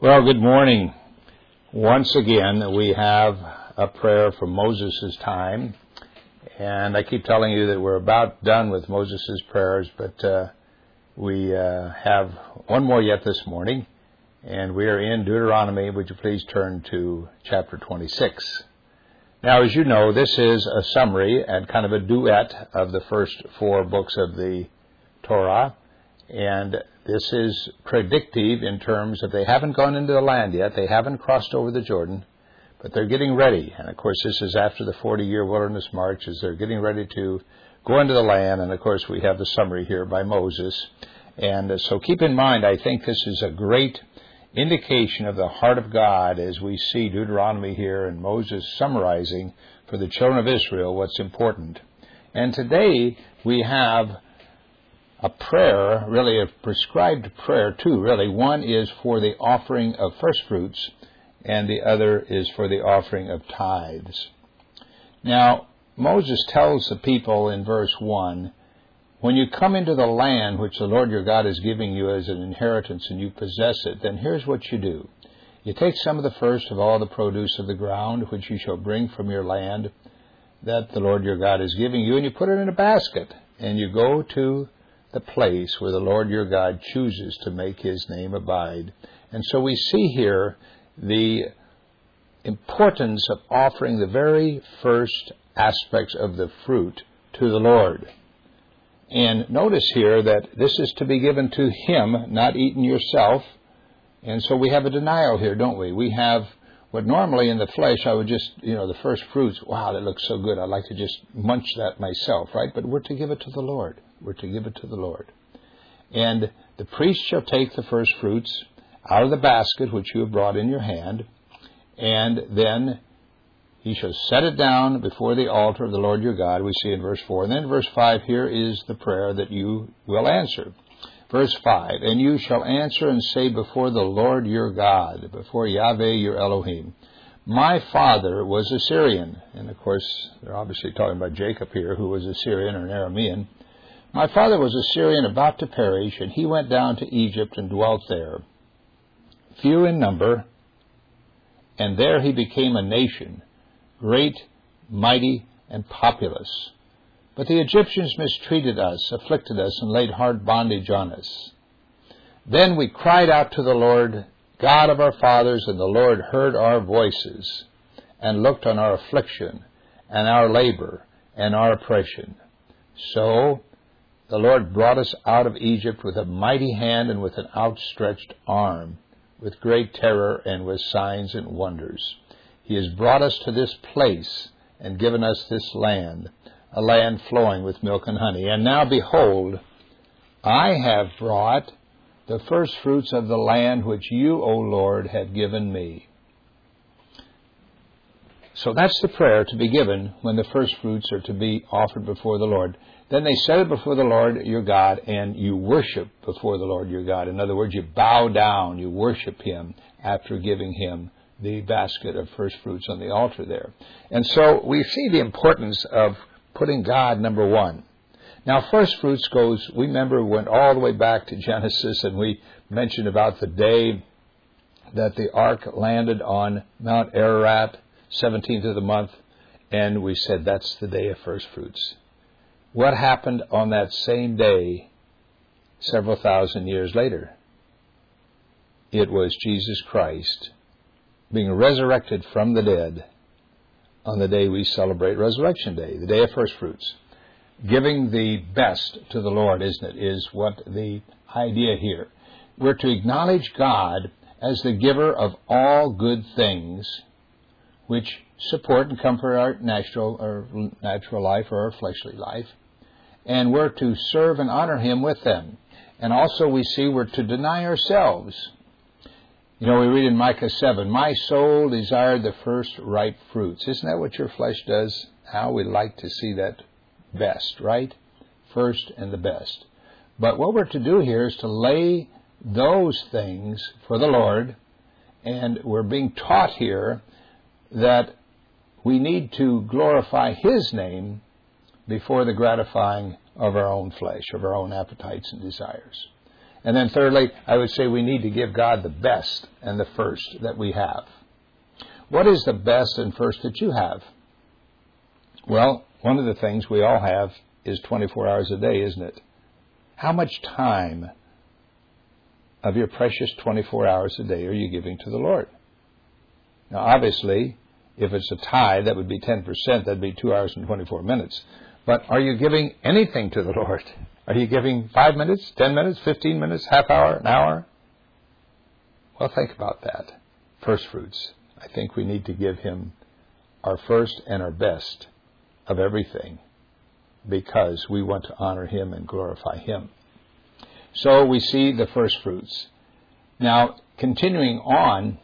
Well, good morning. Once again, we have a prayer from Moses' time, and I keep telling you that we're about done with Moses' prayers, but we have one more yet this morning, and we are in Deuteronomy. Would you please turn to chapter 26? Now, as you know, this is a summary and kind of a duet of the first four books of the Torah, and this is predictive in terms of they haven't gone into the land yet. They haven't crossed over the Jordan, but they're getting ready. And, of course, this is after the 40-year wilderness march as they're getting ready to go into the land. And, of course, we have the summary here by Moses. And so keep in mind, I think this is a great indication of the heart of God as we see Deuteronomy here and Moses summarizing for the children of Israel what's important. And today we have a prayer, really a prescribed prayer too, really. One is for the offering of first fruits, and the other is for the offering of tithes. Now, Moses tells the people in verse 1, when you come into the land which the Lord your God is giving you as an inheritance and you possess it, then here's what you do. You take some of the first of all the produce of the ground, which you shall bring from your land that the Lord your God is giving you, and you put it in a basket, and you go to the place where the Lord your God chooses to make His name abide. And so we see here the importance of offering the very first aspects of the fruit to the Lord. And notice here that this is to be given to Him, not eaten yourself. And so we have a denial here, don't we? We have what normally in the flesh I would just, the first fruits, wow, that looks so good. I'd like to just munch that myself, right? But we're to give it to the Lord. We're to give it to the Lord. And the priest shall take the first fruits out of the basket which you have brought in your hand, and then he shall set it down before the altar of the Lord your God, we see in verse 4. And then verse 5, here is the prayer that you will answer. Verse 5, and you shall answer and say before the Lord your God, before Yahweh your Elohim, my father was a Syrian. And of course, they're obviously talking about Jacob here, who was a Syrian or an Aramean. My father was a Syrian about to perish, and he went down to Egypt and dwelt there, few in number, and there he became a nation, great, mighty, and populous. But the Egyptians mistreated us, afflicted us, and laid hard bondage on us. Then we cried out to the Lord, God of our fathers, and the Lord heard our voices, and looked on our affliction, and our labor, and our oppression. So the Lord brought us out of Egypt with a mighty hand and with an outstretched arm, with great terror and with signs and wonders. He has brought us to this place and given us this land, a land flowing with milk and honey. And now, behold, I have brought the first fruits of the land which you, O Lord, have given me. So that's the prayer to be given when the first fruits are to be offered before the Lord. Then they set it before the Lord your God, and you worship before the Lord your God. In other words, you bow down, you worship Him after giving Him the basket of first fruits on the altar there. And so we see the importance of putting God number one. Now, first fruits we went all the way back to Genesis, and we mentioned about the day that the ark landed on Mount Ararat, 17th of the month, and we said that's the day of first fruits. What happened on that same day several thousand years later? It was Jesus Christ being resurrected from the dead on the day we celebrate Resurrection Day, the day of first fruits. Giving the best to the Lord, isn't it, is what the idea here. We're to acknowledge God as the giver of all good things which support and comfort our natural life or our fleshly life. And we're to serve and honor Him with them. And also we see we're to deny ourselves. We read in Micah 7, my soul desired the first ripe fruits. Isn't that what your flesh does? How we like to see that best, right? First and the best. But what we're to do here is to lay those things for the Lord. And we're being taught here that we need to glorify His name before the gratifying of our own flesh, of our own appetites and desires. And then thirdly, I would say we need to give God the best and the first that we have. What is the best and first that you have? Well, one of the things we all have is 24 hours a day, isn't it? How much time of your precious 24 hours a day are you giving to the Lord? Now, obviously, if it's a tithe, that would be 10%. That'd be 2 hours and 24 minutes. But are you giving anything to the Lord? Are you giving 5 minutes, 10 minutes, 15 minutes, half hour, an hour? Well, think about that. First fruits. I think we need to give Him our first and our best of everything because we want to honor Him and glorify Him. So we see the first fruits. Now, continuing on,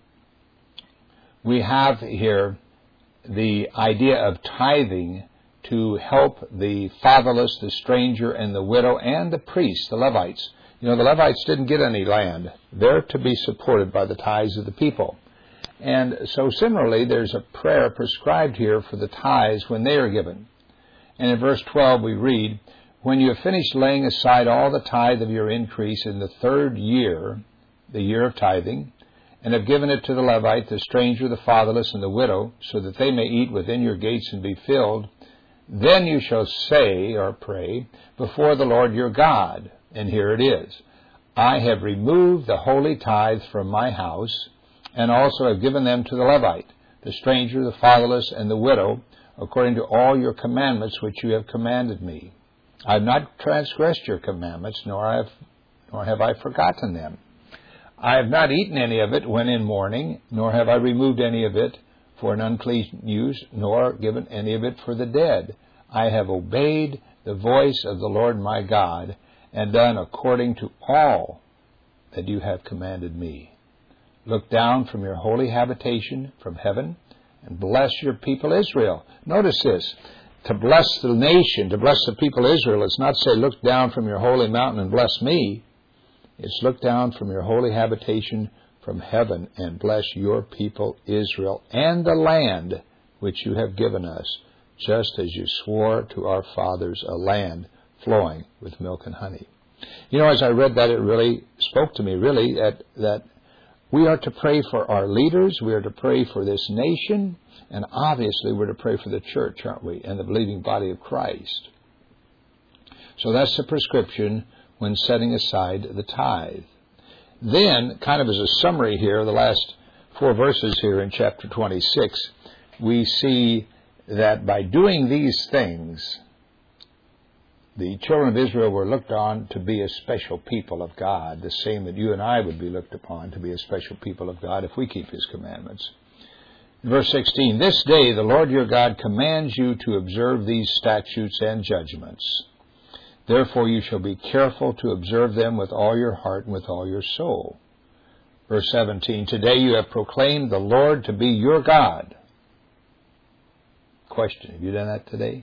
we have here the idea of tithing to help the fatherless, the stranger, and the widow, and the priests, the Levites. You know, the Levites didn't get any land. They're to be supported by the tithes of the people. And so similarly, there's a prayer prescribed here for the tithes when they are given. And in verse 12 we read, "When you have finished laying aside all the tithe of your increase in the third year, the year of tithing, and have given it to the Levite, the stranger, the fatherless, and the widow, so that they may eat within your gates and be filled, then you shall say," or pray, "before the Lord your God," and here it is, "I have removed the holy tithe from my house, and also have given them to the Levite, the stranger, the fatherless, and the widow, according to all your commandments which you have commanded me. I have not transgressed your commandments, nor have I forgotten them. I have not eaten any of it when in mourning, nor have I removed any of it for an unclean use, nor given any of it for the dead. I have obeyed the voice of the Lord my God, and done according to all that you have commanded me. Look down from your holy habitation from heaven, and bless your people Israel." Notice this. To bless the nation, to bless the people Israel, it's not say, "Look down from your holy mountain and bless me." It's look down from your holy habitation from heaven and bless your people Israel and the land which you have given us, just as you swore to our fathers, a land flowing with milk and honey. You know, as I read that, it really spoke to me, really, that we are to pray for our leaders, we are to pray for this nation, and obviously we're to pray for the church, aren't we, and the believing body of Christ. So that's the prescription when setting aside the tithe. Then, kind of as a summary here, the last 4 verses here in chapter 26, we see that by doing these things, the children of Israel were looked on to be a special people of God, the same that you and I would be looked upon to be a special people of God if we keep His commandments. In verse 16, "This day the Lord your God commands you to observe these statutes and judgments. Therefore you shall be careful to observe them with all your heart and with all your soul." Verse 17, "Today you have proclaimed the Lord to be your God." Question, have you done that today?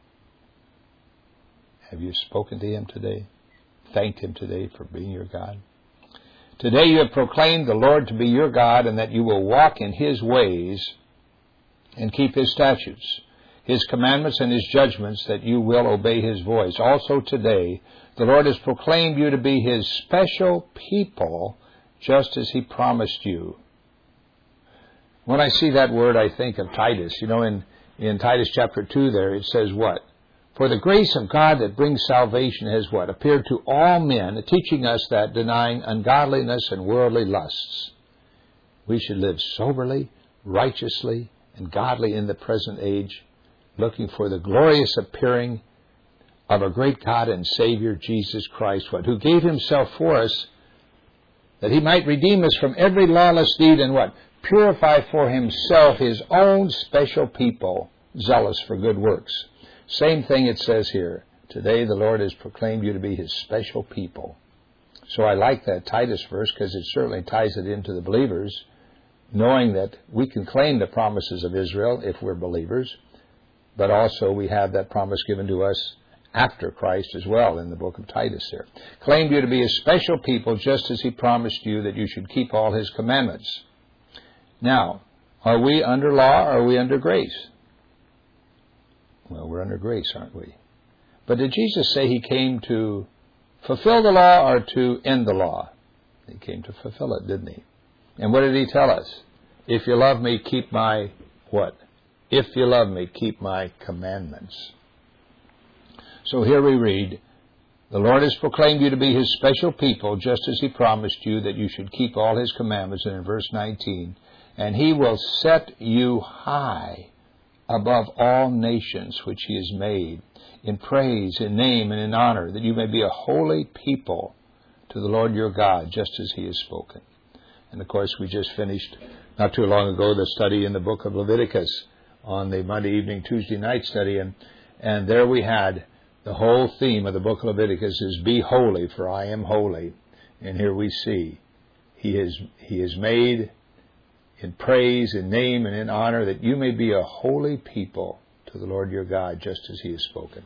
Have you spoken to Him today? Thanked Him today for being your God? "Today you have proclaimed the Lord to be your God, and that you will walk in His ways and keep His statutes, His commandments and His judgments, that you will obey His voice. Also today, the Lord has proclaimed you to be His special people, just as He promised you." When I see that word, I think of Titus. You know, in Titus chapter 2 there, it says what? "For the grace of God that brings salvation has" what? "Appeared to all men, teaching us that, denying ungodliness and worldly lusts, we should live soberly, righteously, and godly in the present age, looking for the glorious appearing of our great God and Savior, Jesus Christ, what? Who gave Himself for us, that He might redeem us from every lawless deed, and what? Purify for Himself His own special people, zealous for good works." Same thing it says here. Today the Lord has proclaimed you to be His special people. So I like that Titus verse because it certainly ties it into the believers, knowing that we can claim the promises of Israel if we're believers, but also we have that promise given to us after Christ as well in the book of Titus there. "Claimed you to be His special people, just as He promised you that you should keep all His commandments." Now, are we under law or are we under grace? Well, we're under grace, aren't we? But did Jesus say He came to fulfill the law or to end the law? He came to fulfill it, didn't he? And what did he tell us? If you love me, keep my what? If you love me, keep my commandments. So here we read, the Lord has proclaimed you to be His special people, just as He promised you that you should keep all His commandments. And in verse 19, and He will set you high above all nations which He has made, in praise, in name, and in honor, that you may be a holy people to the Lord your God, just as He has spoken. And of course, we just finished, not too long ago, the study in the book of Leviticus on the Monday evening, Tuesday night study, and there we had the whole theme of the book of Leviticus is, be holy, for I am holy. And here we see, He is made in praise, in name, and in honor, that you may be a holy people to the Lord your God, just as He has spoken.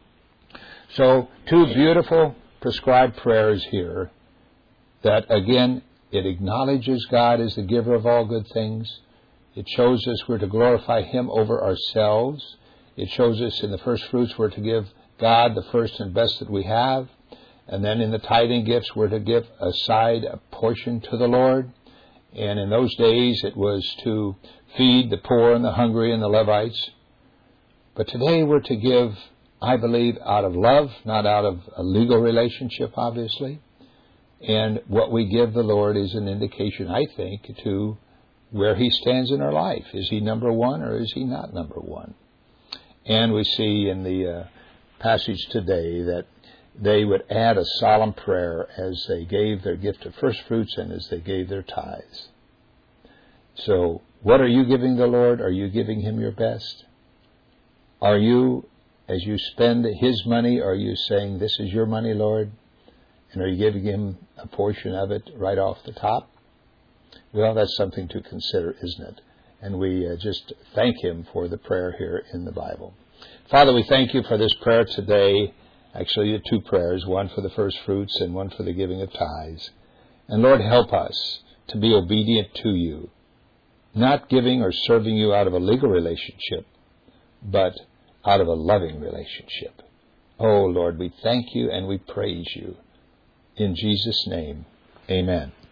So, two beautiful prescribed prayers here that, again, it acknowledges God as the giver of all good things. It shows us we're to glorify Him over ourselves. It shows us in the first fruits we're to give God the first and best that we have. And then in the tithing gifts we're to give aside a portion to the Lord. And in those days it was to feed the poor and the hungry and the Levites. But today we're to give, I believe, out of love, not out of a legal relationship, obviously. And what we give the Lord is an indication, I think, to where He stands in our life. Is He number one or is He not number one? And we see in the passage today that they would add a solemn prayer as they gave their gift of first fruits and as they gave their tithes. So, what are you giving the Lord? Are you giving Him your best? Are you, as you spend His money, are you saying, this is your money, Lord? And are you giving Him a portion of it right off the top? Well, that's something to consider, isn't it? And we just thank Him for the prayer here in the Bible. Father, we thank You for this prayer today. Actually, the two prayers, one for the first fruits and one for the giving of tithes. And Lord, help us to be obedient to You, not giving or serving You out of a legal relationship, but out of a loving relationship. Oh, Lord, we thank You and we praise You. In Jesus' name, amen.